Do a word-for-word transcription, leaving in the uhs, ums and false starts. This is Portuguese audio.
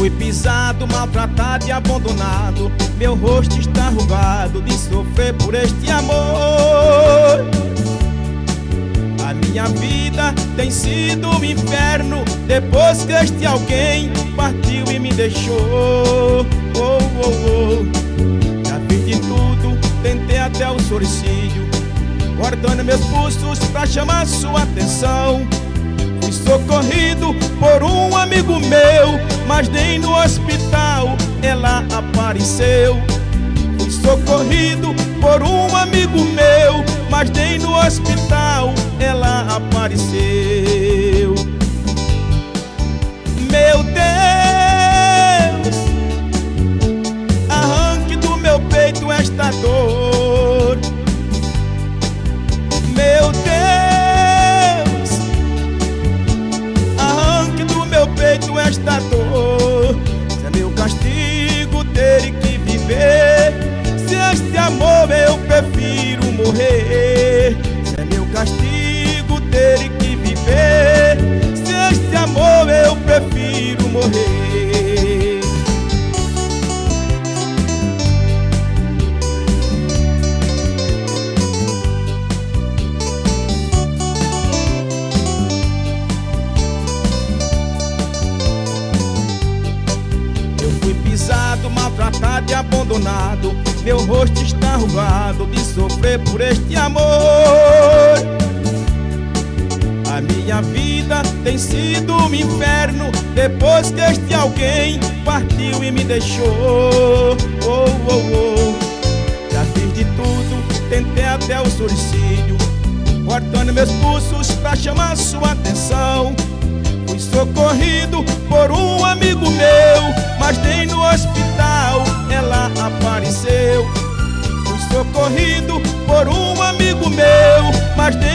fui pisado, maltratado e abandonado. Meu rosto está rugado de sofrer por este amor. A minha vida tem sido um inferno depois que este alguém partiu e me deixou. Oh, oh, oh. Já fiz de tudo, tentei até o suicídio, cortando meus pulsos pra chamar sua atenção. Fui socorrido por um amigo meu, mas nem no hospital ela apareceu. Fui socorrido por um amigo meu, mas nem no hospital ela apareceu. Meu Deus, arranque do meu peito esta dor. Meu Deus, arranque do meu peito esta dor. Se é meu castigo ter que viver, se este amor eu prefiro morrer. Se é meu castigo ter que viver, se este amor eu prefiro morrer. Eu fui pisado, maltratado e abandonado. Meu rosto está rugado de sofrer por este amor. A minha vida tem sido um inferno depois que este alguém partiu e me deixou. Oh, oh, oh. Já fiz de tudo, tentei até o suicídio, cortando meus pulsos pra chamar sua atenção. Fui socorrido por um amigo meu, mas nem no hospital ela apareceu. Fui socorrido por um amigo meu, mas nem